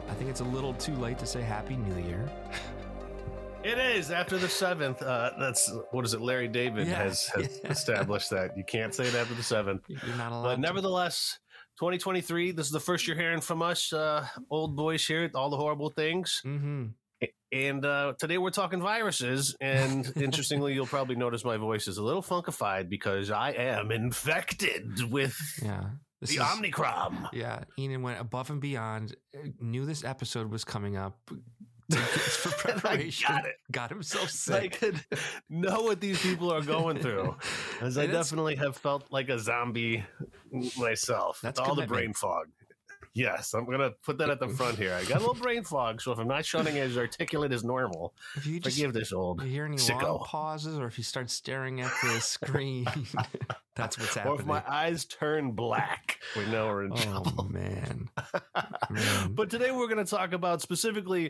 I think it's a little too late to say Happy New Year. It is after the 7th. That's what is it? Larry David has established that you can't say it after the 7th. You're not allowed. But nevertheless, 2023. This is the first you're hearing from us, old boys here. All the horrible things. Mm-hmm. And today we're talking viruses. And interestingly, you'll probably notice my voice is a little funkified because I am infected with the Omicron. Yeah, Ian went above and beyond. Knew this episode was coming up. For preparation, got himself sick. I could know what these people are going through, as I definitely have felt like a zombie myself. That's all the brain fog. Yes, I'm going to put that at the front here. I got a little brain fog, so if I'm not shouting as articulate as normal, if you forgive this old you hear any sicko. Long pauses, or if you start staring at the screen, that's what's happening. Or if my eyes turn black, we know we're in trouble. Oh, man. But today we're going to talk about specifically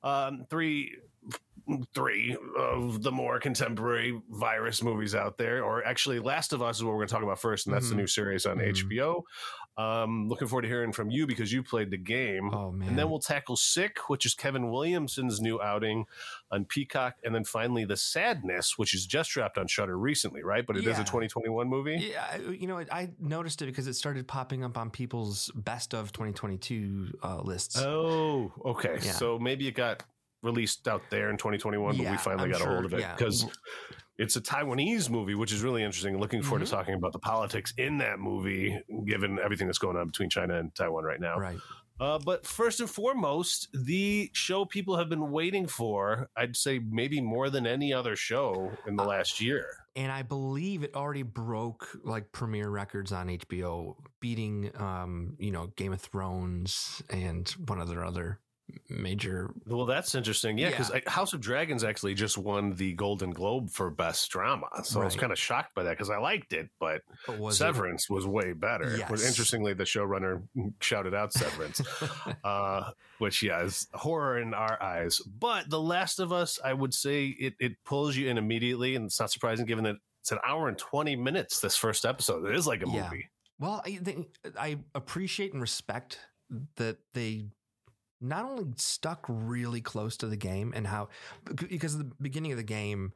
three of the more contemporary virus movies out there, or actually Last of Us is what we're going to talk about first, and that's the new series on HBO. Looking forward to hearing from you because you played the game. Oh, man. And then we'll tackle Sick, which is Kevin Williamson's new outing on Peacock, and then finally The Sadness, which is just dropped on Shudder recently, right? But it is a 2021 movie. Yeah, you know, I noticed it because it started popping up on people's best of 2022 lists. Oh, okay. Yeah. So maybe it got released out there in 2021, but we finally got a hold of it because it's a Taiwanese movie, which is really interesting. Looking forward to talking about the politics in that movie, given everything that's going on between China and Taiwan right now. Right. But first and foremost, the show people have been waiting for, I'd say maybe more than any other show in the last year. And I believe it already broke like premiere records on HBO, beating, Game of Thrones and one of their other major. Well, that's interesting. Yeah, because House of Dragons actually just won the Golden Globe for Best Drama. So I was kind of shocked by that because I liked it, but Severance was way better. Yes. Interestingly, the showrunner shouted out Severance, which, is horror in our eyes. But The Last of Us, I would say it pulls you in immediately, and it's not surprising given that it's an hour and 20 minutes, this first episode. It is like a movie. Well, I appreciate and respect that they not only stuck really close to the game and how, because at the beginning of the game,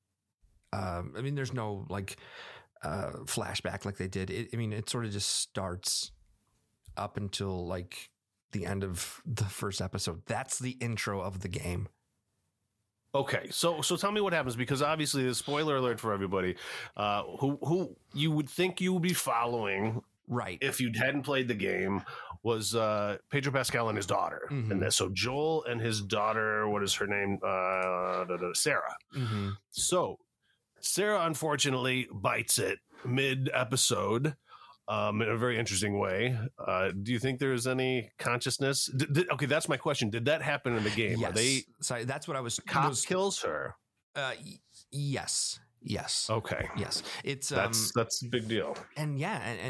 there's no flashback like they did. It sort of just starts up until like the end of the first episode. That's the intro of the game. Okay, so tell me what happens, because obviously the spoiler alert for everybody who you would think you would be following. Right. If you hadn't played the game, was Pedro Pascal and his daughter in this. So Joel and his daughter, what is her name? Sarah. Mm-hmm. So Sarah, unfortunately, bites it mid-episode in a very interesting way. Do you think there is any consciousness? Okay, that's my question. Did that happen in the game? Yes. Sorry, that's what I was... Cop kills her? Yes. Yes. Okay. Yes. It's that's a big deal. And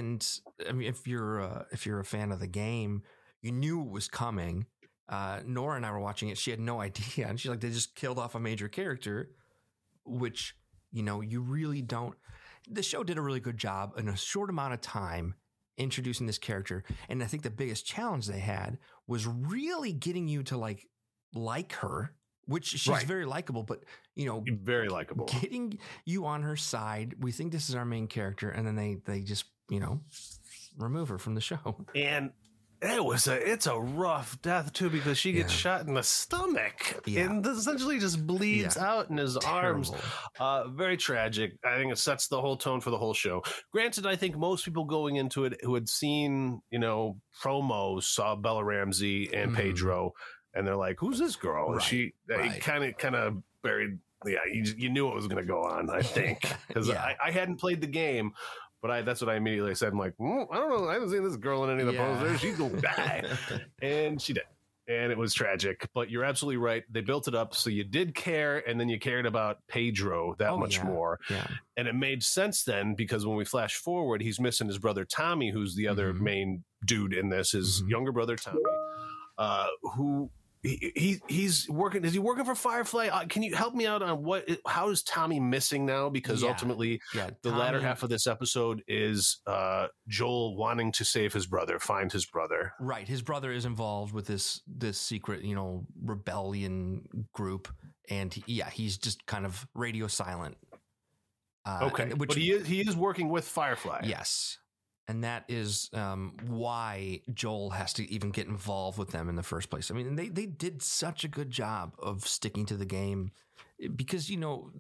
if you're a fan of the game, you knew it was coming. Nora and I were watching it. She had no idea, and she's like, they just killed off a major character, which you really don't. The show did a really good job in a short amount of time introducing this character, and I think the biggest challenge they had was really getting you to like her. Which she's very likable, but very likable. Getting you on her side. We think this is our main character, and then they just remove her from the show. And it's a rough death too, because she gets shot in the stomach and essentially just bleeds out in his arms. Very tragic. I think it sets the whole tone for the whole show. Granted, I think most people going into it who had seen promos saw Bella Ramsey and Pedro. And they're like, "Who's this girl?" And she kind of buried. Yeah, you knew what was going to go on. I think because I hadn't played the game, but that's what I immediately said. I'm like, I don't know. I haven't seen this girl in any of the posters. She's gonna die, and she did. And it was tragic. But you're absolutely right. They built it up so you did care, and then you cared about Pedro that much more. Yeah. And it made sense then, because when we flash forward, he's missing his brother Tommy, who's the other main dude in this. His younger brother Tommy, who he's working. Is he working for Firefly? Can you help me out on how is Tommy missing now? Because ultimately, the latter half of this episode is Joel wanting to save his brother, find his brother. Right, his brother is involved with this secret, rebellion group, and he's just kind of radio silent. Okay, but he is working with Firefly. Yes. And that is why Joel has to even get involved with them in the first place. I mean, they did such a good job of sticking to the game because,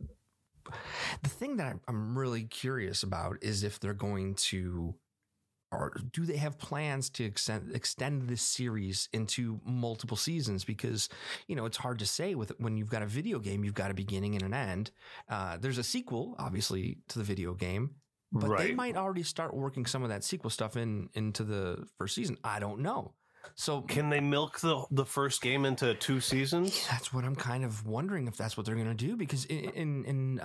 the thing that I'm really curious about is if they're going to, or do they have plans to extend this series into multiple seasons? Because, it's hard to say when you've got a video game, you've got a beginning and an end. There's a sequel, obviously, to the video game. But they might already start working some of that sequel stuff into the first season. I don't know. So can they milk the first game into 2 seasons? That's what I'm kind of wondering if that's what they're going to do, because in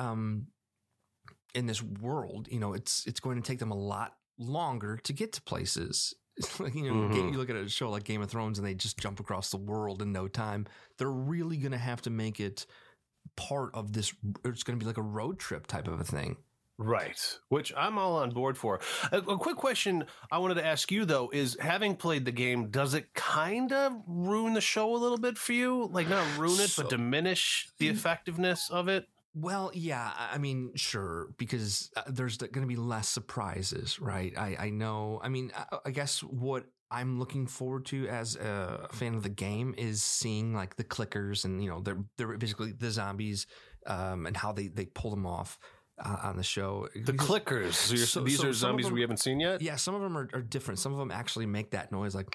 this world, it's going to take them a lot longer to get to places. Like, you look at a show like Game of Thrones and they just jump across the world in no time. They're really going to have to make it part of this. It's going to be like a road trip type of a thing. Right, which I'm all on board for. A quick question I wanted to ask you, though, is having played the game, does it kind of ruin the show a little bit for you? Like, not ruin it, but diminish the effectiveness of it? Well, yeah, I mean, sure, because there's going to be less surprises, right? I know. I mean, I guess what I'm looking forward to as a fan of the game is seeing like the clickers and, they're basically the zombies and how they pull them off. On the show, the clickers. So these are zombies we haven't seen yet. Yeah, some of them are different. Some of them actually make that noise, like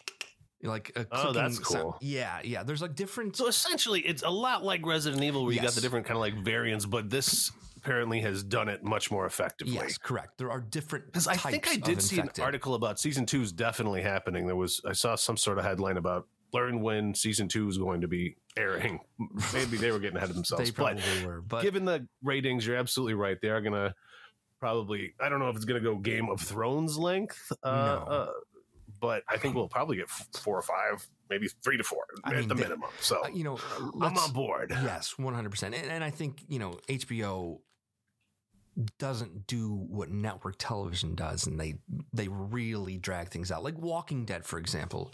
a oh, that's cool. Sound. Yeah. There's like different. So essentially, it's a lot like Resident Evil, where you got the different kind of like variants, but this apparently has done it much more effectively. Yes, correct. There are different. Because I think I did see an article about season 2 is definitely happening. I saw some sort of headline about learn when season 2 is going to be airing. Maybe they were getting ahead of themselves. They probably were. But given the ratings, you're absolutely right. They are going to probably, I don't know if it's going to go Game of Thrones length, no. But I think we'll probably get 4 or 5, maybe 3 to 4 at the minimum. So, I'm on board. Yes, 100%. And I think, HBO doesn't do what network television does, and they really drag things out. Like Walking Dead, for example,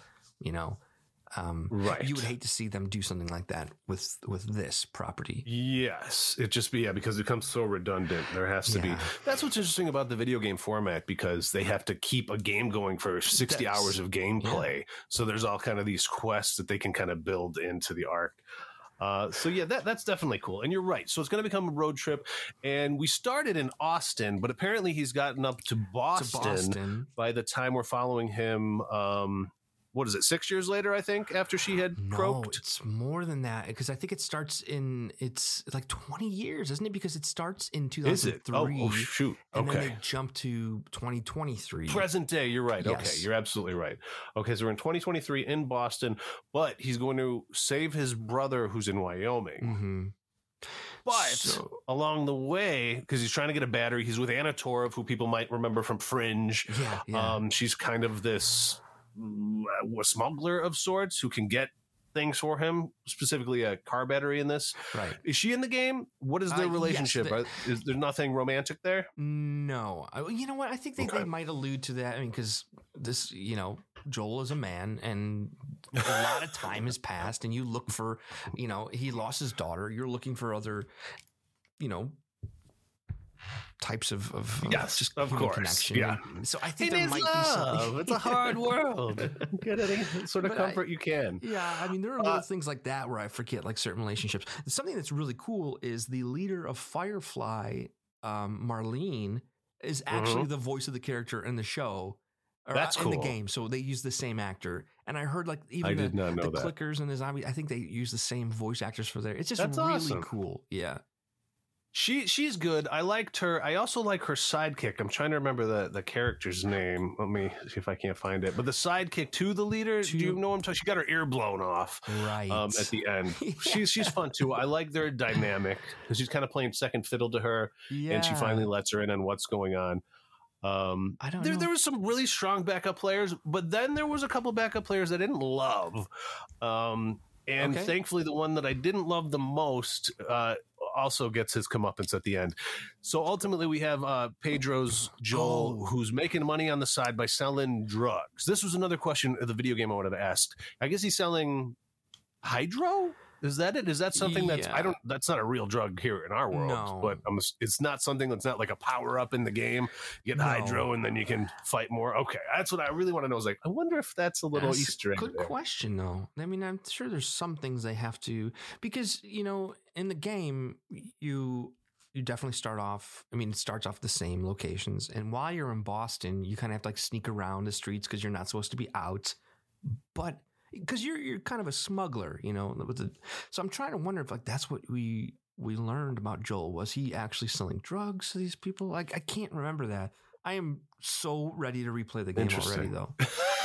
right. You would hate to see them do something like that with this property. Yes. It just be, because it becomes so redundant. There has to be. That's what's interesting about the video game format, because they have to keep a game going for 60 hours of gameplay. Yeah. So there's all kind of these quests that they can kind of build into the arc. That's definitely cool. And you're right. So it's going to become a road trip. And we started in Austin, but apparently he's gotten up to Boston. By the time we're following him. What is it, 6 years later, I think, after she had croaked? It's more than that, because I think it's like 20 years, isn't it? Because it starts in 2003. Is it? Oh, shoot. And then they jump to 2023. Present day, you're right. Yes. Okay, you're absolutely right. Okay, so we're in 2023 in Boston, but he's going to save his brother who's in Wyoming. Mm-hmm. But along the way, because he's trying to get a battery, he's with Anna Torv, who people might remember from Fringe. Yeah. She's kind of this a smuggler of sorts who can get things for him, specifically a car battery in this. Right. Is she in the game? What is their relationship? Yes, is there nothing romantic there? No. You know what? I think they might allude to that. I mean, because this, Joel is a man and a lot of time has passed, and you look for, he lost his daughter. You're looking for other, types of just of course connection. Yeah. So I think there might be something. It's a hard world. Get any sort of comfort you can. Yeah, I mean, there are little things like that where I forget like certain relationships. Something that's really cool is the leader of Firefly, Marlene, is actually the voice of the character in the show. That's cool. In the game, so they use the same actor. And I heard like even the clickers and the zombies, I think they use the same voice actors for there. It's just really awesome. Cool. Yeah. She's good. I liked her. I also like her sidekick. I'm trying to remember the character's name. Let me see if I can't find it. But the sidekick to the leader, do you know him? She got her ear blown off right at the end. She's fun too. I like their dynamic because she's kind of playing second fiddle to her, and she finally lets her in on what's going on. I don't know. There was some really strong backup players, but then there was a couple backup players I didn't love. And thankfully, the one that I didn't love the most also gets his comeuppance at the end. So ultimately, we have Pedro's Joel, who's making money on the side by selling drugs. This was another question of the video game I wanted to ask. I guess he's selling hydro. Is that it? Is that something that's that's not a real drug here in our world, but it's not something that's not like a power up in the game. You get hydro and then you can fight more. Okay. That's what I really want to know is like, I wonder if that's a little Easter egg. Good question though. I mean, I'm sure there's some things they have to, because, you know, in the game, you definitely start off, I mean, it starts off the same locations. And while you're in Boston, you kind of have to like sneak around the streets because you're not supposed to be out. But because you're kind of a smuggler, you know. So I'm trying to wonder if like that's what we learned about Joel. Was he actually selling drugs to these people? Like I can't remember that. I am so ready to replay the game already, though.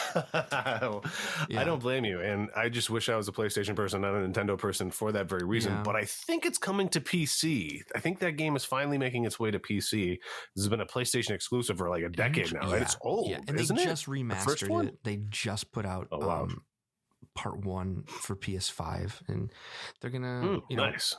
I don't blame you, and I just wish I was a PlayStation person, not a Nintendo person, for that very reason. Yeah. But I think it's coming to PC. I think that game is finally making its way to PC. This has been a PlayStation exclusive for like a decade now. And it's old, and isn't they just remastered it. They just put out part 1 for PS5, and they're gonna nice.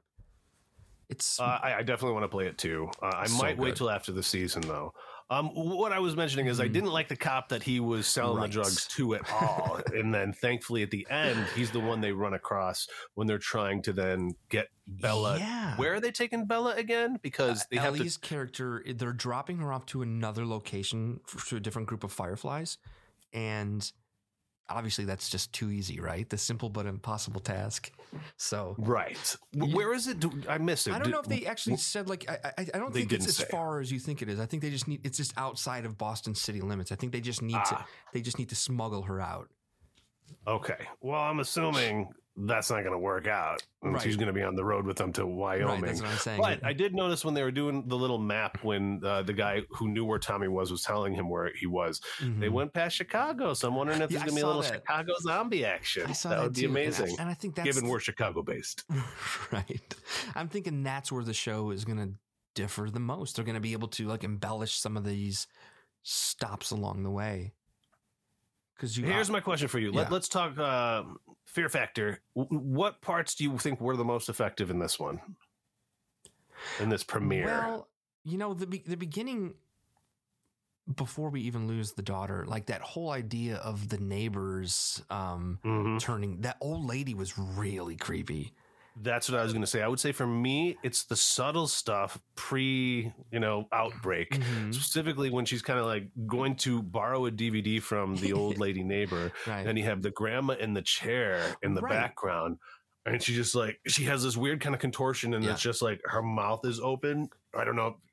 It's I definitely want to play it too. I might wait till after the season though. What I was mentioning is I didn't like the cop that he was selling the drugs to at all, and then thankfully at the end he's the one they run across when they're trying to then get Bella. Where are they taking Bella again? Because they have Ellie's character, they're dropping her off to another location to a different group of Fireflies, and obviously that's just too easy, right? The simple but impossible task. So where is it? I missed it. I don't know if they actually said like I don't think it's as far as you think it is. I think they just it's just outside of Boston city limits. I think they just need to smuggle her out. Okay. Well, I'm assuming that's not going to work out. She's going to be on the road with them to Wyoming. Right, that's what I'm saying. But I did notice when they were doing the little map, when the guy who knew where Tommy was telling him where he was, they went past Chicago. So I'm wondering if there's going to be a little Chicago zombie action. That would be amazing. And I think that's given we're Chicago based. Right. I'm thinking that's where the show is going to differ the most. They're going to be able to like embellish some of these stops along the way. Here's my question for you. Let's talk Fear Factor. What parts do you think were the most effective in this one? In this premiere? Well, you know, the beginning, before we even lose the daughter, like that whole idea of the neighbors turning, that old lady was really creepy. That's what I was going to say. I would say for me, it's the subtle stuff outbreak, specifically when she's kind of like going to borrow a DVD from the old lady neighbor. Then you have the grandma in the chair in the background. And she just like, she has this weird kind of contortion and it's just like her mouth is open. I don't know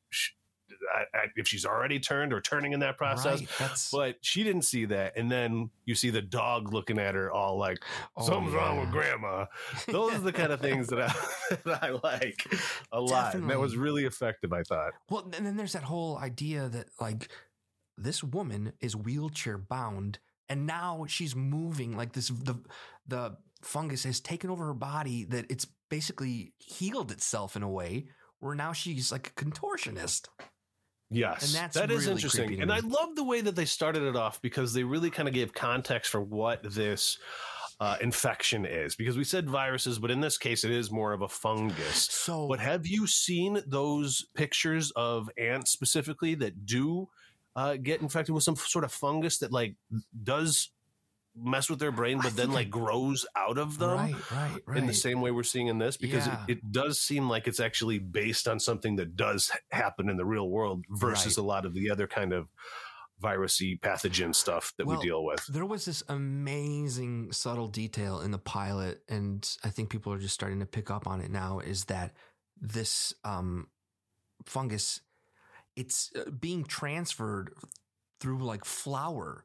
if she's already turned or turning in that process, but she didn't see that. And then you see the dog looking at her all like, something's wrong with grandma. Those are the kind of things that I like a lot. And that was really effective, I thought. Well, and then there's that whole idea that like this woman is wheelchair bound and now she's moving like this, the fungus has taken over her body, that it's basically healed itself in a way where now she's like a contortionist. Yes, and that is interesting. And I love the way that they started it off because they really kind of gave context for what this infection is. Because we said viruses, but in this case, it is more of a fungus. But have you seen those pictures of ants specifically that do get infected with some sort of fungus that like does mess with their brain, but then like grows out of them in the same way we're seeing in this, because it does seem like it's actually based on something that does happen in the real world versus a lot of the other kind of virusy pathogen stuff that we deal with. There was this amazing subtle detail in the pilot, and I think people are just starting to pick up on it now, is that this fungus, it's being transferred through like flour.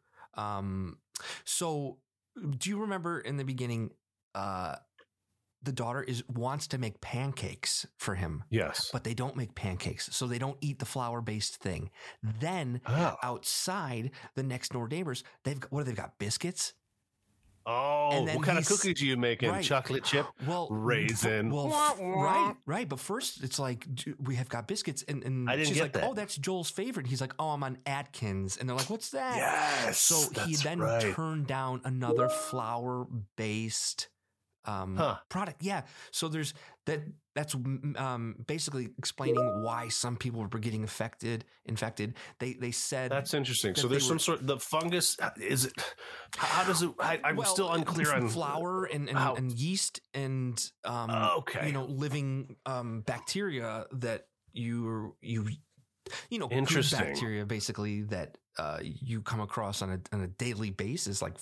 So do you remember in the beginning, the daughter wants to make pancakes for him. Yes. But they don't make pancakes. So they don't eat the flour based thing. Then outside, the next door neighbors, they've got biscuits. Oh, what kind of cookies are you making? Chocolate chip? Raisin. Right. But first it's like, we have got biscuits. And I didn't she's get like, that. oh, that's Joel's favorite. He's like, oh, I'm on Atkins. And they're like, what's that? Yes. So he then turned down another flour-based product. Yeah. So there's that. That's basically explaining why some people were getting infected. They said that's interesting. So there's some sort of the fungus. Is it? How does it? I'm still unclear on flour and yeast and living bacteria that you interesting bacteria basically that you come across on a daily basis, like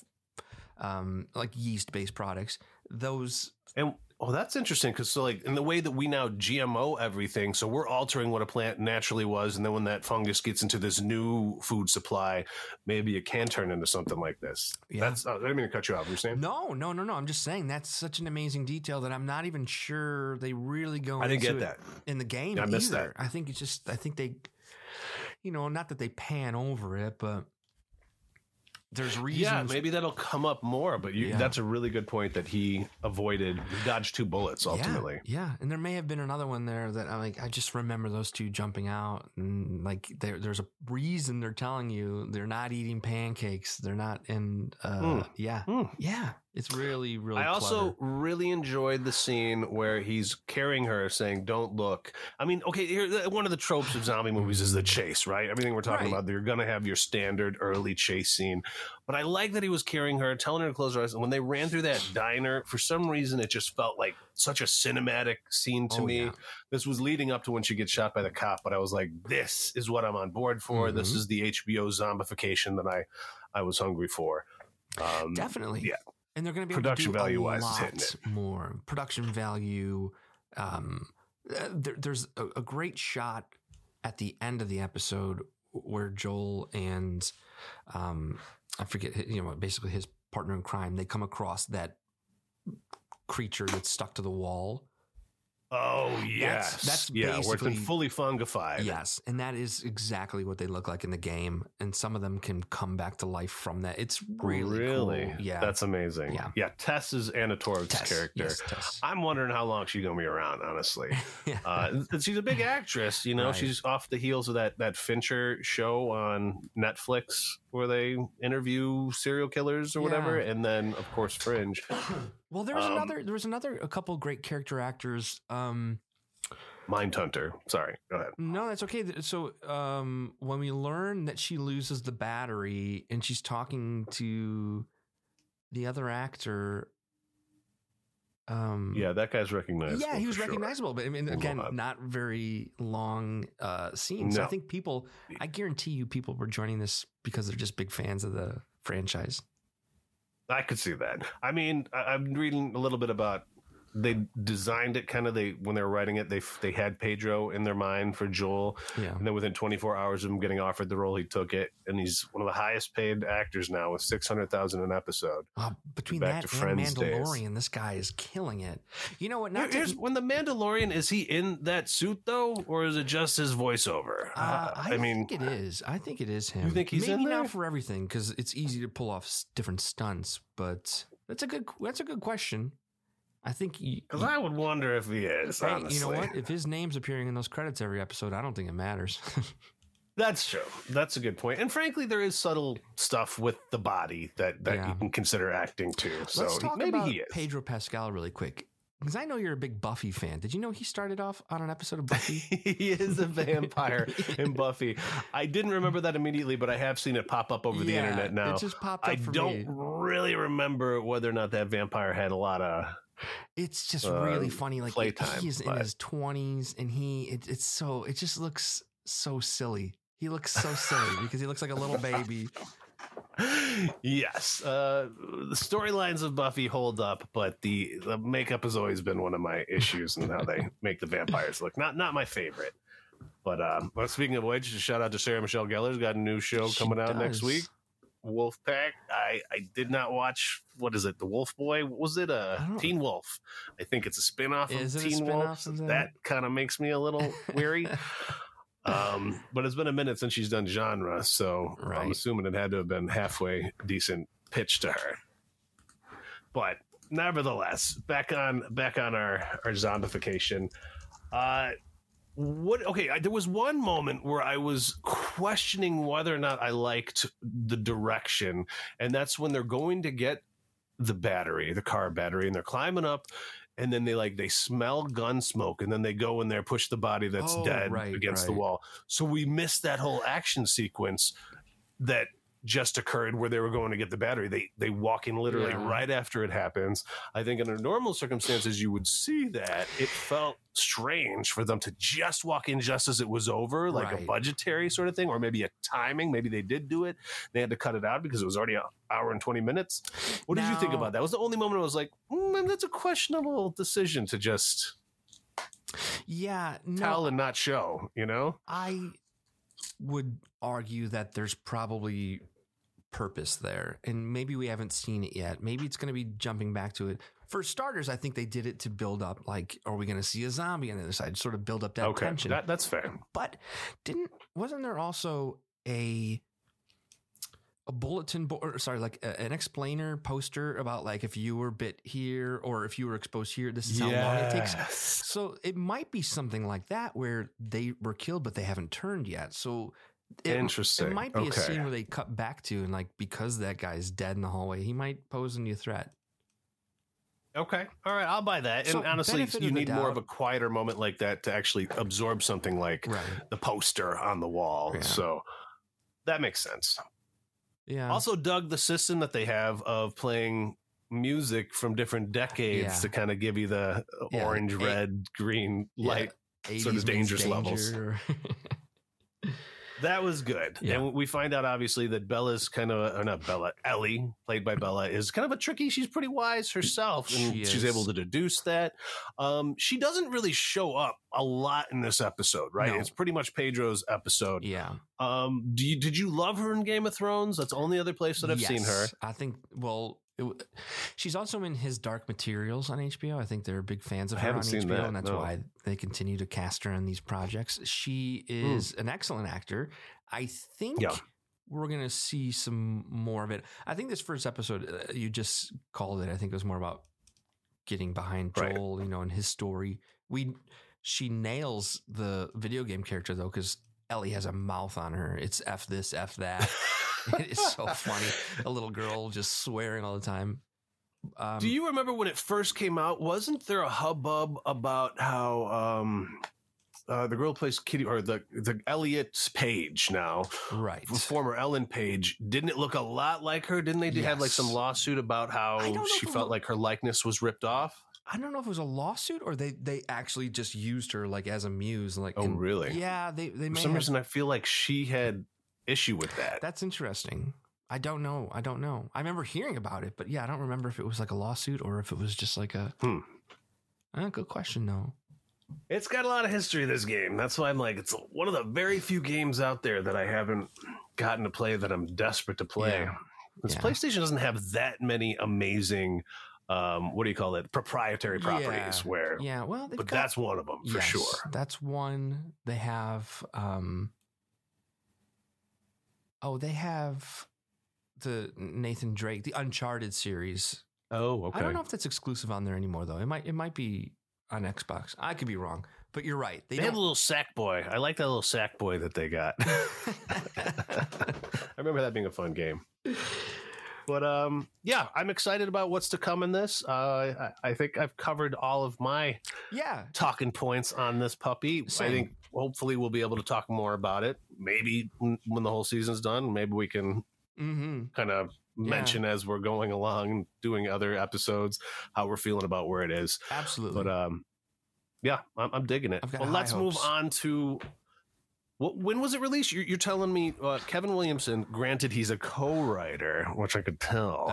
yeast based products. Those that's interesting because so like in the way that we now GMO everything, so we're altering what a plant naturally was, and then when that fungus gets into this new food supply, maybe it can turn into something like this. Yeah. I didn't mean to cut you off. You're saying no. I'm just saying that's such an amazing detail that I'm not even sure they really go. I didn't get that in the game. I missed that. I think they, not that they pan over it, but there's reasons. Yeah, maybe that'll come up more, but that's a really good point that he dodged 2 bullets ultimately. Yeah. And there may have been another one there that I just remember those 2 jumping out, and there's a reason they're telling you they're not eating pancakes. They're not in, yeah. It's really, really I also really enjoyed the scene where he's carrying her saying, don't look. I mean, okay, here, one of the tropes of zombie movies is the chase, right? Everything we're talking about, you're going to have your standard early chase scene. But I like that he was carrying her, telling her to close her eyes. And when they ran through that diner, for some reason, it just felt like such a cinematic scene to me. Yeah. This was leading up to when she gets shot by the cop. But I was like, this is what I'm on board for. Mm-hmm. This is the HBO zombification that I was hungry for. Definitely. Yeah. And they're going to be production able to do value a wise hitting it more production value. There's a great shot at the end of the episode where Joel and I forget, basically his partner in crime, they come across that creature that's stuck to the wall. Oh, yes. That's where it's been fully fungified. Yes, and that is exactly what they look like in the game, and some of them can come back to life from that. It's really cool. Yeah. That's amazing. Yeah, Tess is Anna Torv's character. Yes, Tess. I'm wondering how long she's going to be around, honestly. She's a big actress, Right. She's off the heels of that Fincher show on Netflix where they interview serial killers or whatever, and then, of course, Fringe. Well, there was a couple great character actors. Mindhunter. Sorry, go ahead. No, that's okay. So when we learn that she loses the battery and she's talking to the other actor. That guy's recognizable. Yeah, he was recognizable, but I mean, again, not very long scenes. No. So I think I guarantee you people were joining this because they're just big fans of the franchise. I could see that. I mean, I'm reading a little bit about they designed it when they were writing it, they had Pedro in their mind for Joel. Yeah. And then within 24 hours of him getting offered the role, he took it. And he's one of the highest paid actors now with $600,000 an episode. Between that and Mandalorian, this guy is killing it. You know what? When the Mandalorian, is he in that suit though? Or is it just his voiceover? I think it is. I think it is him. You think he's maybe in there? Not for everything, because it's easy to pull off different stunts, but that's a good question. I think because I would wonder if he is. Hey, honestly. You know what? If his name's appearing in those credits every episode, I don't think it matters. That's true. That's a good point. And frankly, there is subtle stuff with the body that you can consider acting too. So let's talk maybe about he is. Pedro Pascal really quick, because I know you're a big Buffy fan. Did you know he started off on an episode of Buffy? He is a vampire in Buffy. I didn't remember that immediately, but I have seen it pop up over the internet now. It just popped up I don't really remember whether or not that vampire had a lot of. It's just really funny. Like playtime, he's in his 20s, and it just looks so silly. He looks so silly because he looks like a little baby. Yes, the storylines of Buffy hold up, but the makeup has always been one of my issues, and how they make the vampires look. Not my favorite. But speaking of which, just shout out to Sarah Michelle Gellar's got a new show coming out next week. Wolfpack. I did not watch. What is it? The Wolf Boy? Was it Teen Wolf? I think it's a spinoff of Teen Wolf. So that kind of makes me a little weary. But it's been a minute since she's done genre, so I'm assuming it had to have been halfway decent pitch to her. But nevertheless, back on our zombification. There was one moment where I was questioning whether or not I liked the direction, and that's when they're going to get the car battery, and they're climbing up. And then they smell gun smoke, and then they go in there, push the body that's dead against the wall. So we missed that whole action sequence that just occurred where they were going to get the battery. They walk in literally right after it happens. I think under normal circumstances you would see that. It felt strange for them to just walk in just as it was over, like a budgetary sort of thing, or maybe a timing. Maybe they did do it. They had to cut it out because it was already an hour and 20 minutes. What did you think about that? That was the only moment I was like, that's a questionable decision to just tell and not show, I would argue that there's probably purpose there, and maybe we haven't seen it yet. Maybe it's going to be jumping back to it. For starters, I think they did it to build up, like, are we going to see a zombie on the other side? Sort of build up that tension. That's fair. But wasn't there also a bulletin board, an explainer poster about, like, if you were bit here or if you were exposed here, this is how long it takes. So it might be something like that where they were killed, but they haven't turned yet. So interesting. It might be a scene where they cut back to, and, like, because that guy's dead in the hallway, he might pose a new threat. Okay. All right. I'll buy that. So and honestly, you need more of a quieter moment like that to actually absorb something like the poster on the wall. Yeah. So that makes sense. Yeah. Also dug the system that they have of playing music from different decades to kind of give you the orange, red, green light sort of dangerous levels. That was good. Yeah. And we find out, obviously, that Bella's Ellie, played by Bella, is kind of a tricky. She's pretty wise herself, and she's able to deduce that. She doesn't really show up a lot in this episode, right? No. It's pretty much Pedro's episode. Yeah. Did you love her in Game of Thrones? That's the only other place that I've seen her. I think, she's also in his Dark Materials on HBO. I think they're big fans of her on HBO, and that's why they continue to cast her in these projects. She is an excellent actor. I think we're going to see some more of it. I think this first episode, you just called it, I think it was more about getting behind Joel, and his story. She nails the video game character, though, because Ellie has a mouth on her. It's F this, F that. It is so funny. A little girl just swearing all the time. Do you remember when it first came out? Wasn't there a hubbub about how the girl who plays Kitty, or the Elliot Page now, right? Former Ellen Page. Didn't it look a lot like her? Didn't they have like some lawsuit about how she felt like her likeness was ripped off? I don't know if it was a lawsuit or they actually just used her like as a muse. Like, really? Yeah, they for some reason I feel like she had issue with that. That's interesting. I don't know. I remember hearing about it, but I don't remember if it was like a lawsuit or if it was just like a good question though. It's got a lot of history, this game. That's why I'm like, it's one of the very few games out there that I haven't gotten to play that I'm desperate to play. This PlayStation doesn't have that many amazing proprietary properties but that's one of them for sure. That's one. They have they have the Nathan Drake, the Uncharted series. Oh, okay. I don't know if that's exclusive on there anymore though. It might be on Xbox. I could be wrong, but you're right. They had a little Sackboy. I like that little Sackboy that they got. I remember that being a fun game. But I'm excited about what's to come in this. I think I've covered all of my talking points on this puppy. Same. I think hopefully we'll be able to talk more about it. Maybe when the whole season's done, maybe we can kind of mention as we're going along, doing other episodes, how we're feeling about where it is. Absolutely. But I'm digging it. Well, let's move on to. When was it released? You're telling me Kevin Williamson, granted he's a co-writer, which I could tell.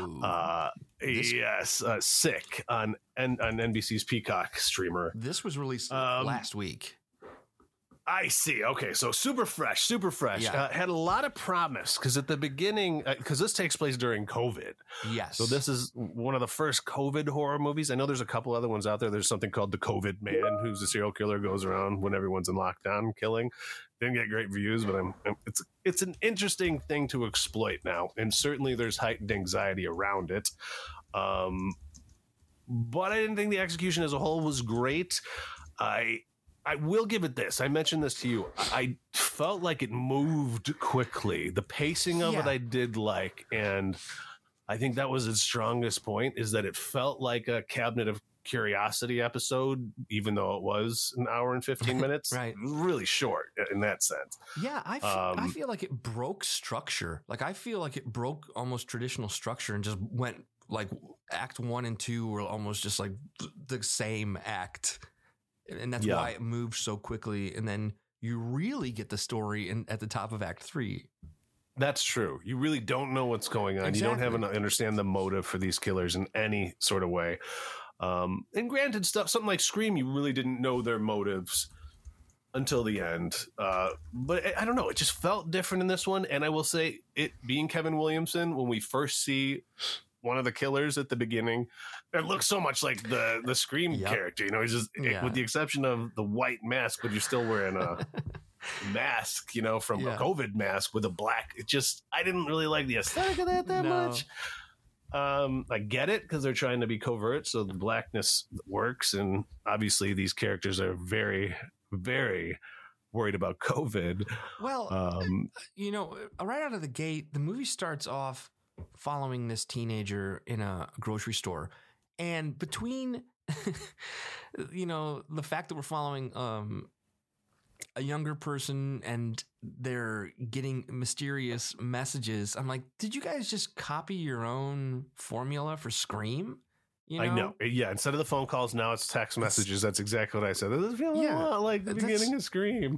Sick on NBC's Peacock streamer. This was released last week. I see. Okay, so super fresh. Yeah. Had a lot of promise because at the beginning, because this takes place during COVID. Yes. So this is one of the first COVID horror movies. I know there's a couple other ones out there. There's something called The COVID Man, who's a serial killer, goes around when everyone's in lockdown killing. Didn't get great reviews, but it's an interesting thing to exploit now, and certainly there's heightened anxiety around it. But I didn't think the execution as a whole was great. I will give it this. I mentioned this to you. I felt like it moved quickly. The pacing of it I did like, and I think that was its strongest point, is that it felt like a Cabinet of Curiosity episode, even though it was an hour and 15 minutes. Right. Really short in that sense. Yeah, I feel like it broke structure. Like, I feel like it broke almost traditional structure and just went like act 1 and 2 were almost just like the same act. And that's why it moved so quickly. And then you really get the story at the top of act 3. That's true. You really don't know what's going on. Exactly. You don't understand the motive for these killers in any sort of way. And granted, something like Scream, you really didn't know their motives until the end. But I don't know. It just felt different in this one. And I will say, it being Kevin Williamson, when we first see one of the killers at the beginning, it looks so much like the Scream character. You know, he's just, with the exception of the white mask, but you're still wearing a mask, you know, from a COVID mask with a black. It just, I didn't really like the aesthetic of that much. I get it because they're trying to be covert, so the blackness works, and obviously these characters are very, very worried about COVID. Well, you know, right out of the gate, the movie starts off following this teenager in a grocery store, and between, you know, the fact that we're following a younger person and they're getting mysterious messages, I'm like, did you guys just copy your own formula for Scream? You know? I know. Yeah. Instead of the phone calls, now it's text messages. That's exactly what I said. This feels a lot like the beginning of Scream.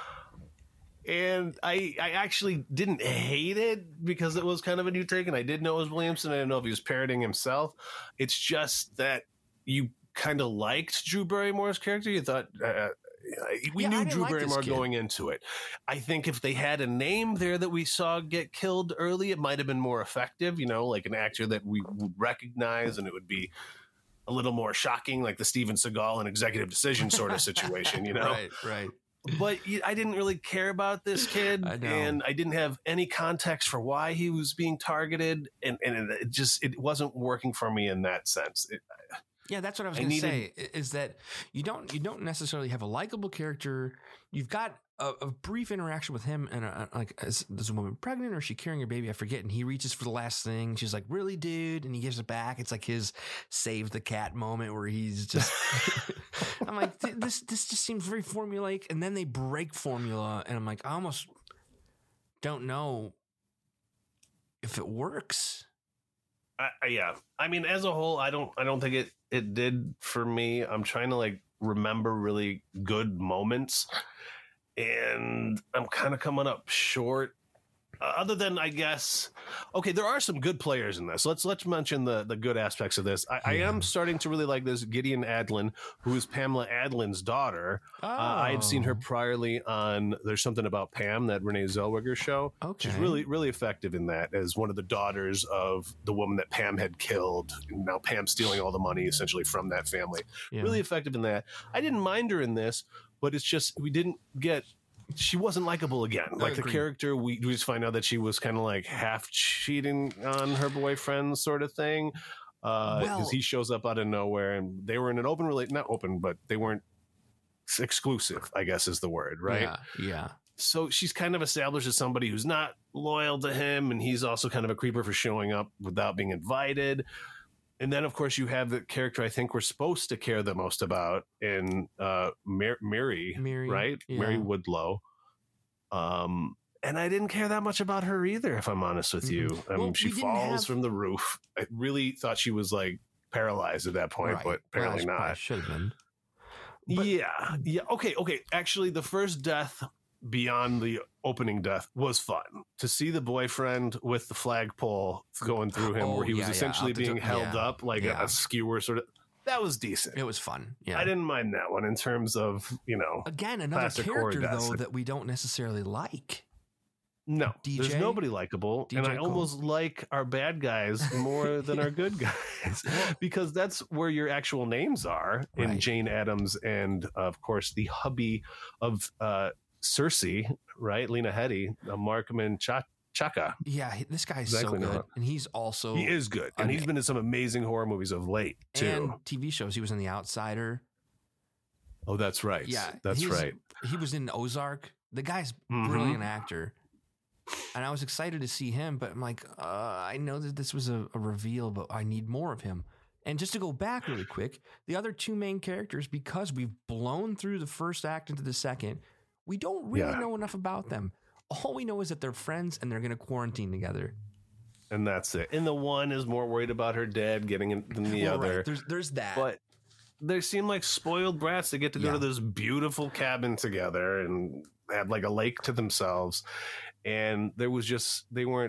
And I actually didn't hate it because it was kind of a new take, and I did know it was Williamson. I didn't know if he was parroting himself. It's just that you kind of liked Drew Barrymore's character. You thought... we knew Drew Barrymore going into it. I think if they had a name there that we saw get killed early, it might have been more effective, you know, like an actor that we would recognize, and it would be a little more shocking, like the Steven Seagal and Executive Decision sort of situation, you know? Right. But I didn't really care about this kid, and I didn't have any context for why he was being targeted, and it wasn't working for me in that sense. Yeah, that's what I was going to say, is that you don't necessarily have a likable character. You've got a brief interaction with him, and is a woman pregnant, or is she carrying her baby? I forget. And he reaches for the last thing. She's like, really, dude? And he gives it back. It's like his save the cat moment where he's just, I'm like, this just seems very formulaic. And then they break formula, and I'm like, I almost don't know if it works. Yeah. I mean, as a whole, I don't think it did for me. I'm trying to like remember really good moments, and I'm kind of coming up short. Other than, I guess, okay, there are some good players in this. Let's mention the good aspects of this. I am starting to really like this Gideon Adlin, who is Pamela Adlin's daughter. I had seen her priorly on There's Something About Pam, that Renee Zellweger show. Okay. She's really, really effective in that as one of the daughters of the woman that Pam had killed. And now Pam stealing all the money essentially from that family. Yeah. Really effective in that. I didn't mind her in this, but it's just she wasn't likable again. Like the character, we just find out that she was kind of like half cheating on her boyfriend sort of thing. Because he shows up out of nowhere, and they were in an open not open, but they weren't exclusive, I guess is the word, right? Yeah. So she's kind of established as somebody who's not loyal to him, and he's also kind of a creeper for showing up without being invited. And then, of course, you have the character I think we're supposed to care the most about in Mary, right? Yeah. Mary Woodlow. And I didn't care that much about her either, if I'm honest with you. She falls from the roof. I really thought she was like paralyzed at that point, but apparently not. Should have been. But... Yeah. Okay. Actually, the first death beyond the opening death was fun. To see the boyfriend with the flagpole going through him, where he was essentially being held up like a skewer sort of. That was decent. It was fun. Yeah, I didn't mind that one in terms of, you know, again, another character though that we don't necessarily like. No, there's nobody likable, and I almost like our bad guys more than our good guys, because that's where your actual names are in Jane Addams, and of course the hubby of Cersei, right? Lena Headey, Markman Chaka. Yeah, this guy's so good, and he is good, and he's been in some amazing horror movies of late too, and TV shows. He was in The Outsider. Oh, that's right. Yeah, that's right. He was in Ozark. The guy's brilliant actor. And I was excited to see him, but I'm like, I know that this was a reveal, but I need more of him. And just to go back really quick, the other two main characters, because we've blown through the first act into the second, we don't really know enough about them. All we know is that they're friends and they're going to quarantine together. And that's it. And the one is more worried about her dad getting in than the other. Right. There's that. But they seem like spoiled brats. They get to go to this beautiful cabin together and have like a lake to themselves. And there was just,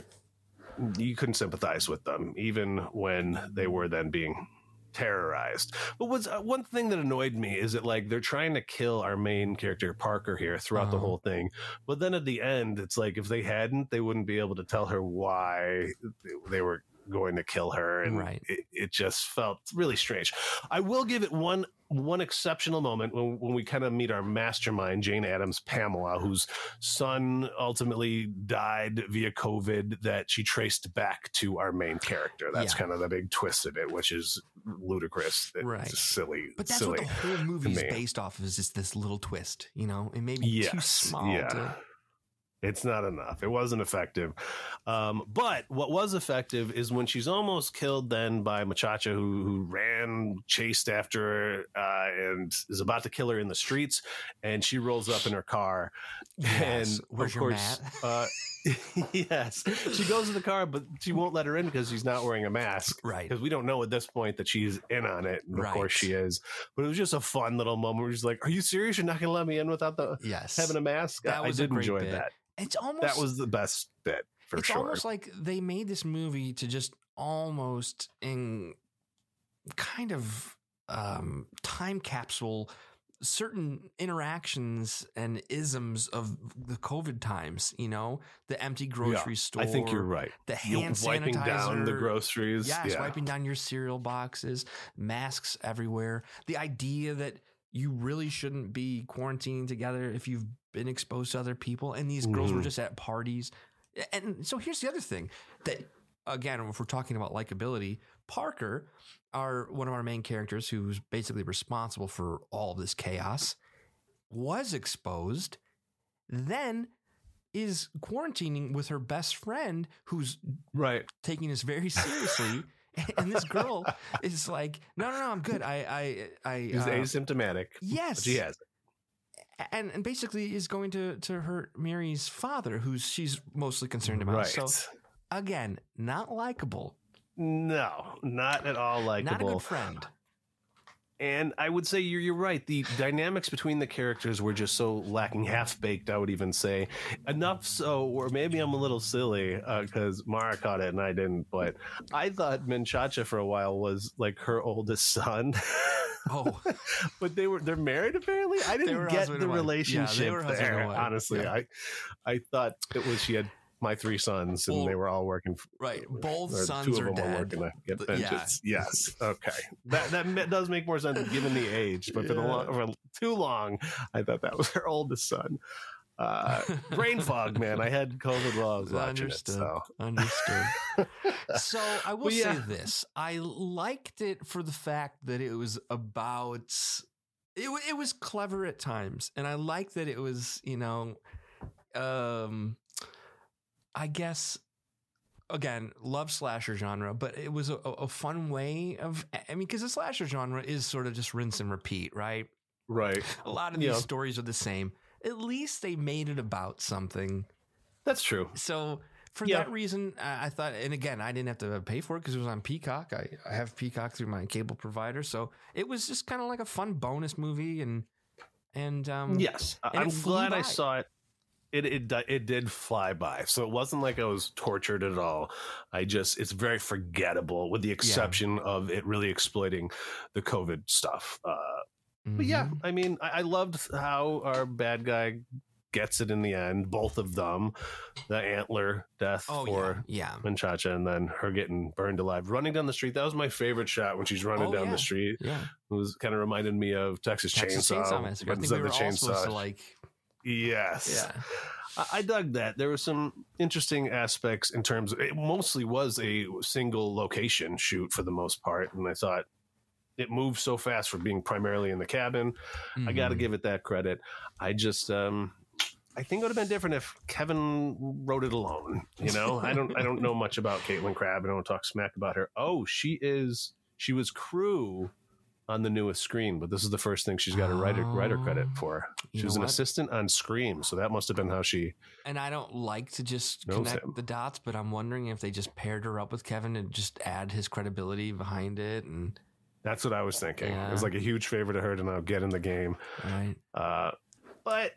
you couldn't sympathize with them, even when they were then being terrorized. But one thing that annoyed me is that like they're trying to kill our main character Parker here throughout the whole thing, but then at the end it's like if they hadn't, they wouldn't be able to tell her why they were going to kill her, and it just felt really strange. I will give it one exceptional moment when we kind of meet our mastermind, Jane Addams Pamela, whose son ultimately died via COVID that she traced back to our main character. That's kind of the big twist of it, which is ludicrous. It's silly. But that's what the whole movie is based off of, is just this little twist, you know? It may be too small to... It's not enough. It wasn't effective. But what was effective is when she's almost killed then by Muchacha, who chased after her and is about to kill her in the streets. And she rolls up in her car. Yes. And of course, yes, she goes to the car, but she won't let her in because she's not wearing a mask. Right. Because we don't know at this point that she's in on it. And of course she is. But it was just a fun little moment where she's like, are you serious? You're not going to let me in without having a mask? I did enjoy that. It's almost, that was the best bit for sure. It's almost like they made this movie to just almost in kind of time capsule certain interactions and isms of the COVID times, you know, the empty grocery store. I think you're right. The hand sanitizer. Wiping down the groceries. Yes, wiping down your cereal boxes, masks everywhere. The idea that you really shouldn't be quarantining together if you've been exposed to other people. And these girls were just at parties. And so here's the other thing that, again, if we're talking about likability, Parker, one of our main characters who's basically responsible for all of this chaos, was exposed, then is quarantining with her best friend who's taking this very seriously. And this girl is like, no, I'm good. She's asymptomatic. Yes. She has it. And basically is going to hurt Mary's father, who she's mostly concerned about. Right. So, again, not likable. No, not at all likable. Not a good friend. And I would say you're right. The dynamics between the characters were just so lacking, half-baked, I would even say. Enough so, or maybe I'm a little silly because Mara caught it and I didn't, but I thought Menchaca for a while was like her oldest son. Oh. But they're married apparently? I didn't get the relationship there, honestly. Yeah. I thought it was she had my three sons and they were all working both sons are dead. Get vengeance. Yes. Okay. That does make more sense given the age, but for too long I thought that was her oldest son. Brain fog, man. I had COVID while I was watching it. So. Understood. So I will say this. I liked it for the fact that it was about it was clever at times. And I like that it was, you know, I guess, again, love slasher genre, but it was a fun way of, I mean, because the slasher genre is sort of just rinse and repeat, right? Right. A lot of these stories are the same. At least they made it about something. That's true. So for that reason, I thought, and again, I didn't have to pay for it because it was on Peacock. I have Peacock through my cable provider. So it was just kind of like a fun bonus movie. And yes, I'm glad I saw it. It did fly by. So it wasn't like I was tortured at all. It's very forgettable with the exception of it really exploiting the COVID stuff. But yeah, I mean, I loved how our bad guy gets it in the end. Both of them, the antler death for Menchaca and then her getting burned alive, running down the street. That was my favorite shot when she's running down the street. Yeah, it was kind of reminded me of Texas Chainsaw Massacre. I think we were all supposed to like. Yes. Yeah. I dug that. There were some interesting aspects in terms of it mostly was a single location shoot for the most part. And I thought it moved so fast for being primarily in the cabin. I got to give it that credit. I just, I think it would have been different if Kevin wrote it alone. You know, I don't know much about Caitlin Crabbe. I don't talk smack about her. Oh, she was crew on the newest Scream, but this is the first thing she's got a writer credit for. She was an assistant on Scream, so that must have been how she. And I don't like to just connect the dots, but I'm wondering if they just paired her up with Kevin and just add his credibility behind it. And that's what I was thinking. Yeah. It was like a huge favor to her to now get in the game. Right. But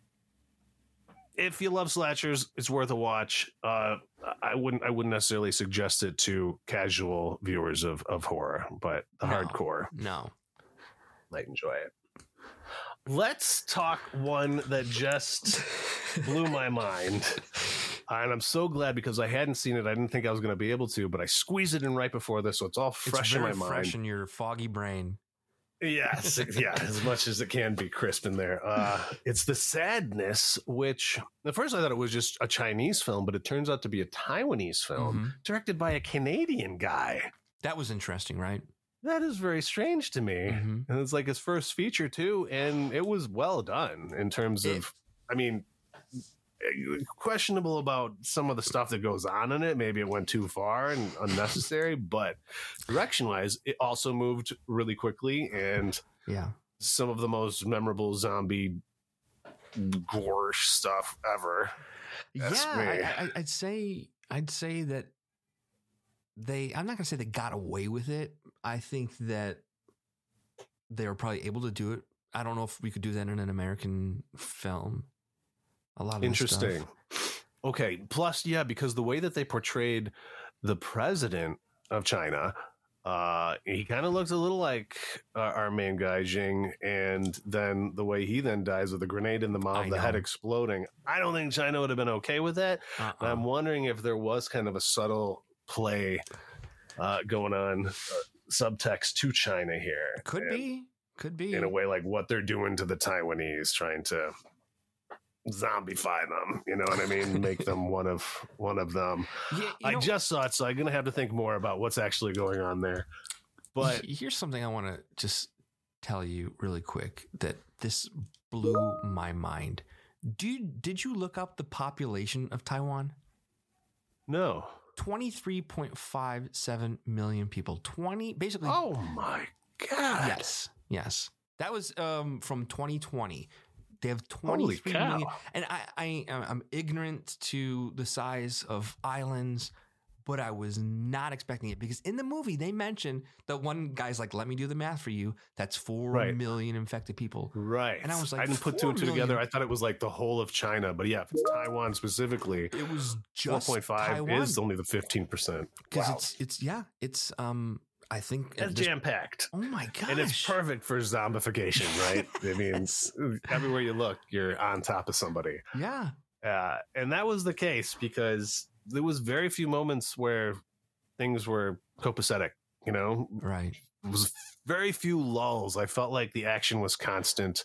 if you love slashers, it's worth a watch. I wouldn't necessarily suggest it to casual viewers of horror, but hardcore. No. Might enjoy it. Let's talk one that just blew my mind. And I'm so glad because I hadn't seen it. I didn't think I was going to be able to, but I squeezed it in right before this, so it's all fresh in my mind. Fresh in your foggy brain. Yes, yeah, as much as it can be crisp in there. It's The Sadness, which at first I thought it was just a Chinese film, but it turns out to be a Taiwanese film directed by a Canadian guy. That was interesting, right? That is very strange to me. And it's like his first feature too, and it was well done in terms of, I mean, questionable about some of the stuff that goes on in it. Maybe it went too far and unnecessary, but direction wise, it also moved really quickly. And some of the most memorable zombie gore stuff ever. I'd say that I'm not gonna say they got away with it. I think that they were probably able to do it. I don't know if we could do that in an American film. A lot of interesting. Okay. Plus, because the way that they portrayed the president of China, he kind of looks a little like our main guy, Jing. And then the way he then dies with a grenade in the mouth, the head exploding. I don't think China would have been okay with that. I'm wondering if there was kind of a subtle play going on, subtext to China here. Could be. In a way like what they're doing to the Taiwanese, trying to zombify them, you know what I mean? Make them one of them. I just saw it, so I'm gonna have to think more about what's actually going on there. But here's something I want to just tell you really quick that this blew my mind. Did you look up the population of Taiwan? No. 23.57 million people. Basically. Oh my God. Yes. That was from 2020. They have 23 million. And I'm ignorant to the size of islands, but I was not expecting it because in the movie they mentioned that one guy's like, let me do the math for you. That's 4 million infected people. Right. And I was like, I didn't put two and two together. I thought it was like the whole of China, but if it's Taiwan specifically, it was just 4.5 is only the 15%. Because it's I think it's jam-packed. Oh my gosh. And it's perfect for zombification, right? I mean, everywhere you look, you're on top of somebody. Yeah. And that was the case because there was very few moments where things were copacetic, you know? Right. It was very few lulls. I felt like the action was constant.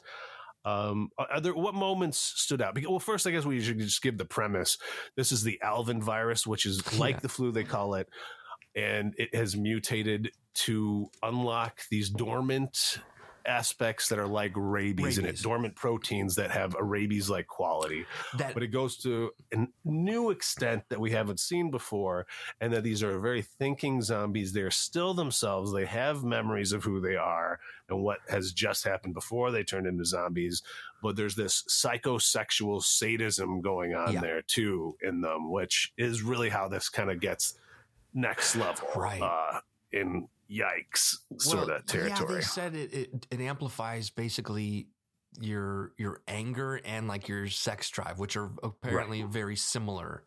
What moments stood out? Well, first, I guess we should just give the premise. This is the Alvin virus, which is like the flu, they call it. And it has mutated to unlock these dormant aspects that are like rabies in it, dormant proteins that have a rabies-like quality. But it goes to a new extent that we haven't seen before, and that these are very thinking zombies. They're still themselves. They have memories of who they are and what has just happened before they turned into zombies. But there's this psychosexual sadism going on there, too, in them, which is really how this kind of gets next level in yikes sort of territory. Yeah, they said it amplifies basically your anger and like your sex drive, which are apparently very similar.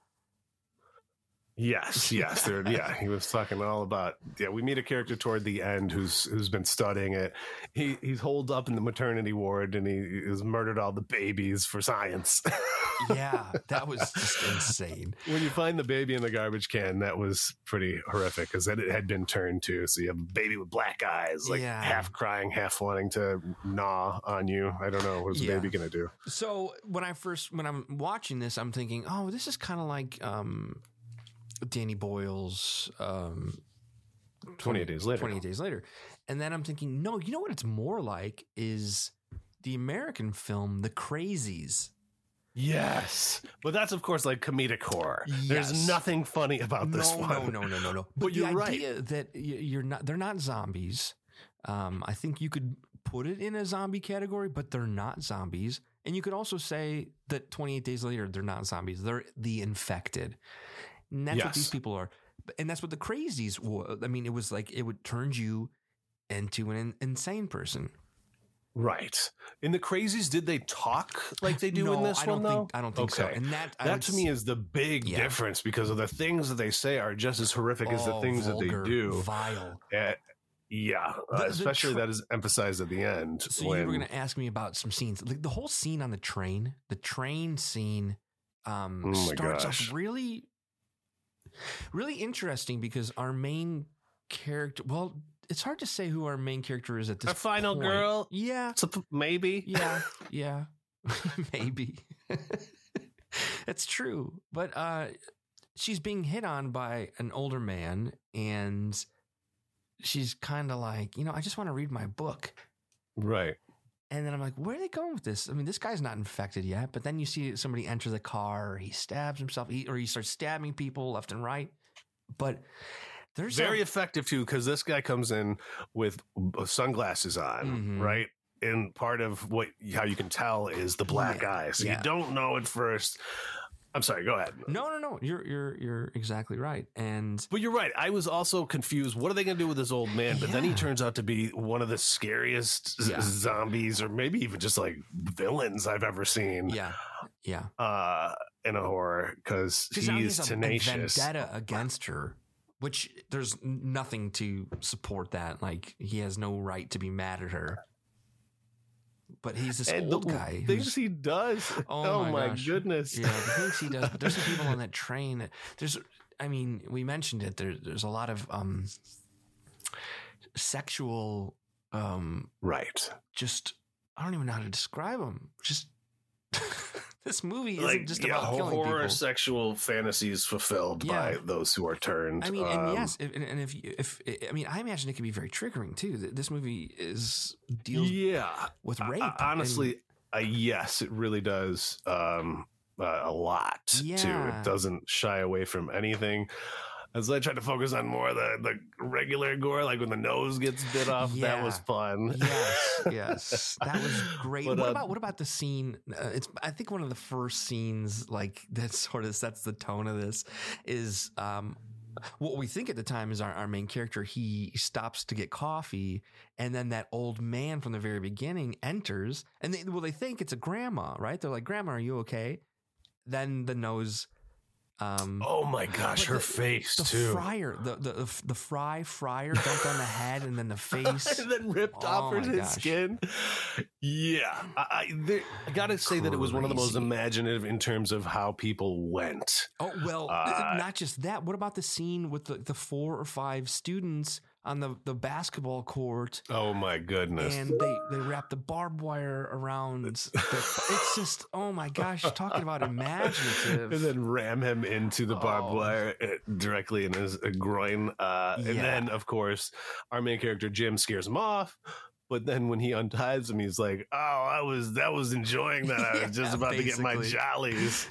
Yes. He was talking all about, we meet a character toward the end who's been studying it. He's holed up in the maternity ward and he has murdered all the babies for science. Yeah, that was just insane. When you find the baby in the garbage can, that was pretty horrific because it had been turned to. So you have a baby with black eyes, like half crying, half wanting to gnaw on you. I don't know. What's the baby going to do? So when I'm watching this, I'm thinking, oh, this is kind of like Danny Boyle's 28 Days Later. 28 Days Later. And then I'm thinking, no, you know what it's more like is the American film, The Crazies. Yes, but that's of course like comedic horror. Yes. There's nothing funny about this one. No. But the idea that they're not zombies. I think you could put it in a zombie category, but they're not zombies. And you could also say that 28 Days Later, they're not zombies. They're the infected. And that's what these people are. And that's what the crazies were. I mean, it was like it would turn you into an insane person. Right. In the Crazies, did they talk like they do in this one, though? I don't think so. And that to me is the big difference, because of the things that they say are just as horrific as the things vulgar, that they do. Vile. Especially that is emphasized at the end. So you were going to ask me about some scenes. Like the whole scene on the train scene starts off really, really interesting, because our main character, well, it's hard to say who our main character is at this point. Our final girl? Yeah. Maybe. Yeah. Maybe. It's true. But she's being hit on by an older man, and she's kind of like, I just want to read my book. Right. And then I'm like, where are they going with this? I mean, this guy's not infected yet, but then you see somebody enter the car, or he stabs himself, or he starts stabbing people left and right. But there's very effective too, because this guy comes in with sunglasses on, right? And part of how you can tell is the black eye. So you don't know at first. I'm sorry, go ahead. No. You're exactly right. But you're right. I was also confused. What are they going to do with this old man? But then he turns out to be one of the scariest zombies, or maybe even just like villains I've ever seen. Yeah. In a horror, because he's tenacious. A vendetta against her, which there's nothing to support that. Like, he has no right to be mad at her. But he's this old guy. Things he does. Oh my goodness. Yeah, the things he does. But there's some people on that train. We mentioned it. There's a lot of sexual. Right. Just, I don't even know how to describe them. Just. This movie isn't just about killing people. Horror sexual fantasies fulfilled by those who are turned. I mean, and yes, I imagine it can be very triggering too. This movie deals with rape. Honestly, yes, it really does a lot too. It doesn't shy away from anything. As I tried to focus on more of the regular gore, like when the nose gets bit off, that was fun. Yes, that was great. But, what about the scene? I think one of the first scenes, like, that sort of sets the tone of this is what we think at the time is our main character. He stops to get coffee, and then that old man from the very beginning enters, and they think it's a grandma, right? They're like, "Grandma, are you okay?" Then the nose. Oh my gosh, her face too. Fryer, the fryer dumped on the head, and then the face, and then ripped off his skin. Yeah, I gotta say that it was one of the most imaginative in terms of how people went. Oh well, not just that. What about the scene with the 4 or 5 students on the basketball court? Oh my goodness! And they wrap the barbed wire around. It's just, oh my gosh! Talking about imaginative, and then ram him into the barbed wire directly in his groin. And then, of course, our main character Jim scares him off. But then when he unties him, he's like, "Oh, I was enjoying that. I was just about to get my jollies."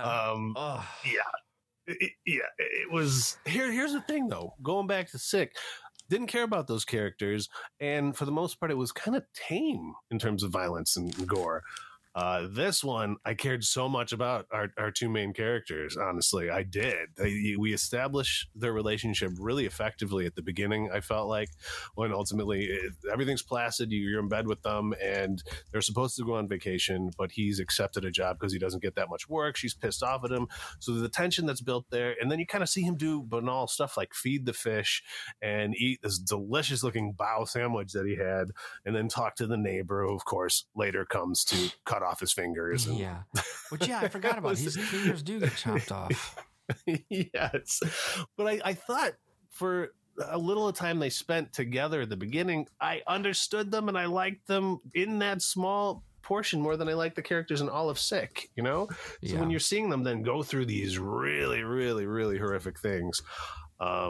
It was. Here's the thing, though. Going back to Sick. Didn't care about those characters, and for the most part, it was kind of tame in terms of violence and gore. This one, I cared so much about our 2 main characters. Honestly, I did. We established their relationship really effectively at the beginning. I felt like when ultimately everything's placid, you're in bed with them, and they're supposed to go on vacation, but he's accepted a job because he doesn't get that much work. She's pissed off at him. So the tension that's built there, and then you kind of see him do banal stuff like feed the fish and eat this delicious looking bao sandwich that he had, and then talk to the neighbor, who of course later comes to cut off his fingers. Which I forgot about. His fingers do get chopped off. Yes. But I thought for a little time they spent together at the beginning, I understood them and I liked them in that small portion more than I like the characters in all of Sick, So when you're seeing them then go through these really, really, really horrific things,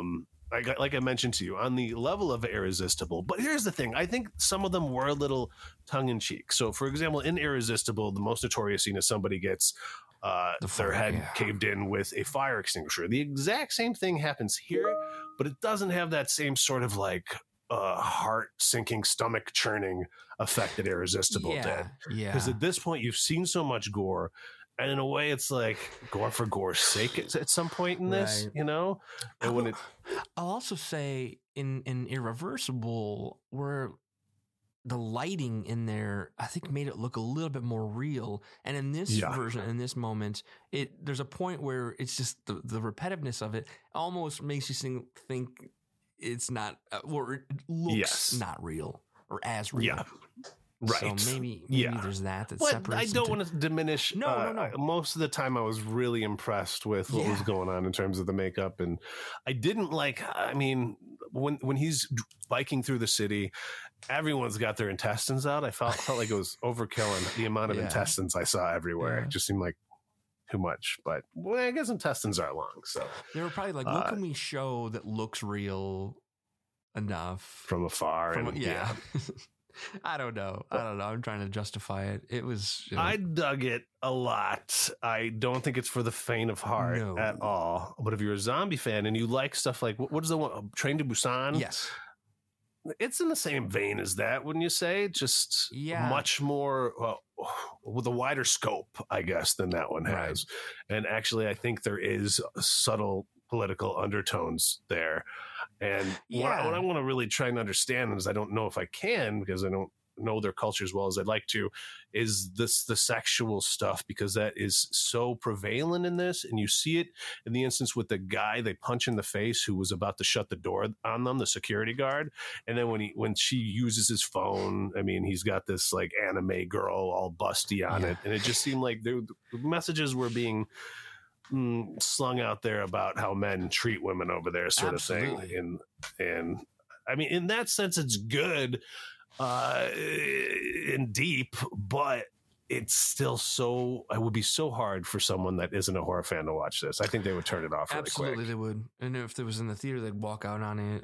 like I mentioned to you, on the level of Irresistible. But here's the thing. I think some of them were a little tongue-in-cheek. So, for example, in Irresistible, the most notorious scene is somebody gets their head caved in with a fire extinguisher. The exact same thing happens here, but it doesn't have that same sort of like heart-sinking, stomach-churning effect that Irresistible did. Yeah. Because at this point, you've seen so much gore. And in a way, it's like gore for gore's sake at some point in this, right. you know? And when I'll also say in Irreversible, where the lighting in there, I think made it look a little bit more real. And in this version, in this moment, there's a point where it's just the repetitiveness of it almost makes you think it's not, or it looks not real or as real. Yeah. Right. So maybe there's that but separates. I don't want to diminish. No. Most of the time, I was really impressed with what was going on in terms of the makeup, and I didn't like. I mean, when he's biking through the city, everyone's got their intestines out. I felt like it was overkill, and the amount of intestines I saw everywhere it just seemed like too much. But well, I guess intestines are long, so they were probably like, "What can we show that looks real enough from afar?" I don't know. I'm trying to justify it. It was. I dug it a lot. I don't think it's for the faint of heart at all. But if you're a zombie fan and you like stuff like what is the one, Train to Busan? Yes, it's in the same vein as that, wouldn't you say? Just much more with a wider scope, I guess, than that one has. Right. And actually, I think there is subtle political undertones there. And what I want to really try and understand is I don't know if I can because I don't know their culture as well as I'd like to, is the sexual stuff, because that is so prevalent in this. And you see it in the instance with the guy they punch in the face who was about to shut the door on them, the security guard. And then when she uses his phone, I mean, he's got this like anime girl all busty on it. And it just seemed like the messages were being slung out there about how men treat women over there, sort of thing. And I mean, in that sense, it's good and deep, but it's still it would be so hard for someone that isn't a horror fan to watch this. I think they would turn it off really quick. They would. And if it was in the theater, they'd walk out on it.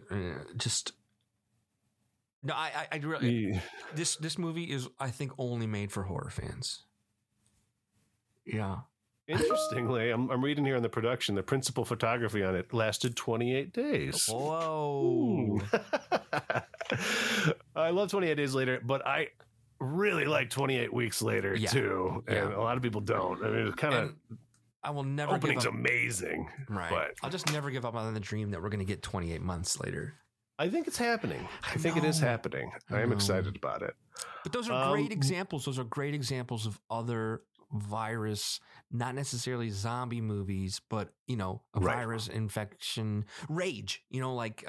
No, I really. This movie is, I think, only made for horror fans. Yeah. Interestingly, I'm reading here on the production, the principal photography on it lasted 28 days. Whoa. I love 28 Days Later, but I really like 28 Weeks Later too. And a lot of people don't. I mean, it's kind of, I will never opening's amazing. Right. But I'll just never give up on the dream that we're going to get 28 months later. I think it's happening. I think it is happening. I am excited about it. But those are great examples. Those are great examples of other virus, not necessarily zombie movies, but a virus infection, rage, like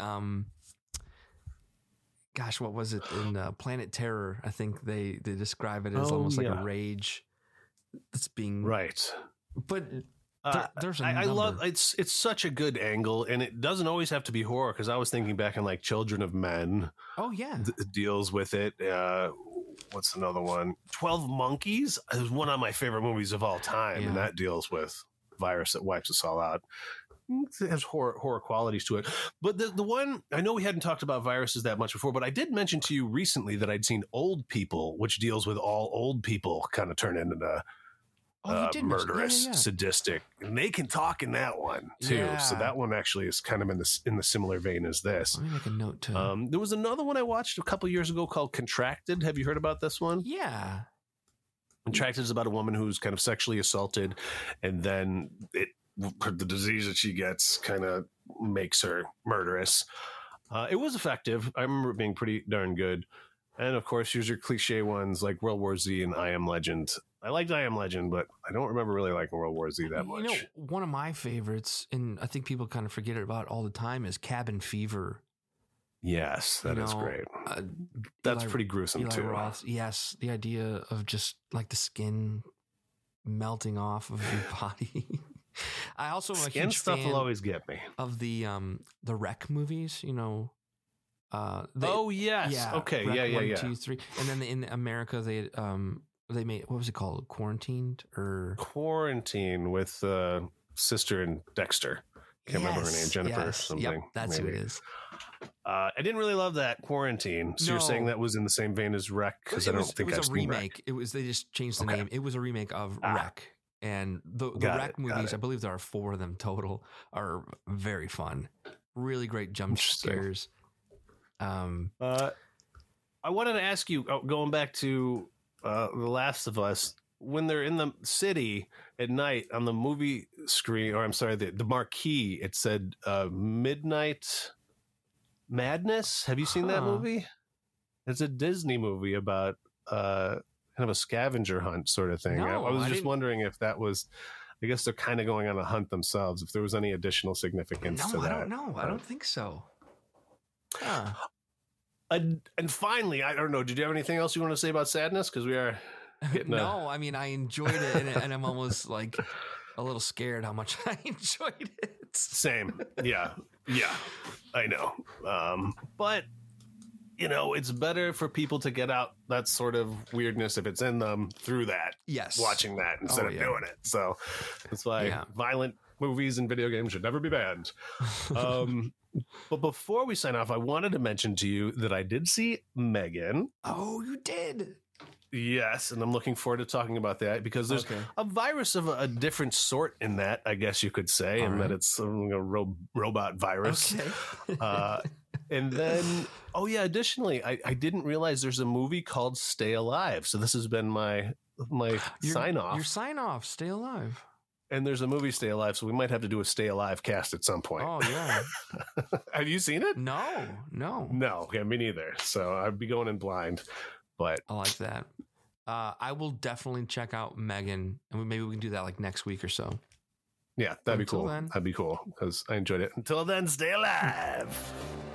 gosh, what was it in Planet Terror? I think they describe it as almost like a rage that's being but there's I love it's such a good angle, and it doesn't always have to be horror, because I was thinking back on like Children of Men deals with it. What's another one? 12 Monkeys is one of my favorite movies of all time, and that deals with virus that wipes us all out. It has horror qualities to it. But the one, I know we hadn't talked about viruses that much before, but I did mention to you recently that I'd seen Old People, which deals with all old people kind of turn into murderous, sadistic, and they can talk in that one too. So that one actually is kind of in the similar vein as this. Let me make a note too. There was another one I watched a couple years ago called Contracted. Have you heard about this one? Yeah. Contracted is about a woman who's kind of sexually assaulted, and then the disease that she gets kind of makes her murderous. It was effective. I remember it being pretty darn good. And of course, here's your cliche ones like World War Z and I Am Legend. I liked I Am Legend, but I don't remember really liking World War Z that much. One of my favorites, and I think people kind of forget about all the time, is Cabin Fever. Yes, that is great. That's pretty gruesome too. Roth, yes, the idea of just like the skin melting off of your body. I also am a huge stuff fan will always get me of the Wreck movies. Yes. Okay. Wreck Yeah. 1, 2, 3, and then in America they made, what was it called? Quarantined Quarantine with Sister and Dexter. Can't remember her name, Jennifer or something. Yep, that's maybe. Who it is. I didn't really love that Quarantine. So you're saying that was in the same vein as Rec? Because I don't think I've seen Rec. It was. They just changed the name. It was a remake of Rec. And the Rec movies, I believe there are 4 of them total, are very fun. Really great jump scares. I wanted to ask you, going back to The Last of Us, when they're in the city at night on the movie screen, or I'm sorry, the marquee, it said Midnight Madness. Have you seen that movie? It's a Disney movie about kind of a scavenger hunt sort of thing. No, I was just wondering if that was, I guess they're kind of going on a hunt themselves, if there was any additional significance to that. I don't know. I don't think so. Huh. And finally, I don't know, did you have anything else you want to say about Sadness? Because we are... No, I mean, I enjoyed it, and I'm almost like a little scared how much I enjoyed it. Same. Yeah, I know. But, you know, it's better for people to get out that sort of weirdness if it's in them through that. Yes. Watching that instead of doing it. So that's why violent movies and video games should never be banned. But before we sign off, I wanted to mention to you that I did see Megan. Oh, you did? Yes, and I'm looking forward to talking about that because there's a virus of a different sort in that, I guess you could say, and that it's a robot virus. Okay. And then, additionally, I didn't realize there's a movie called Stay Alive. So this has been my sign-off. Your sign-off, Stay Alive. And there's a movie, Stay Alive, so we might have to do a Stay Alive cast at some point. Oh, yeah. Have you seen it? No. Okay, me neither. So I'd be going in blind. But I like that. I will definitely check out Megan, and maybe we can do that like next week or so. Yeah, that'd be cool. That'd be cool because I enjoyed it. Until then, stay alive.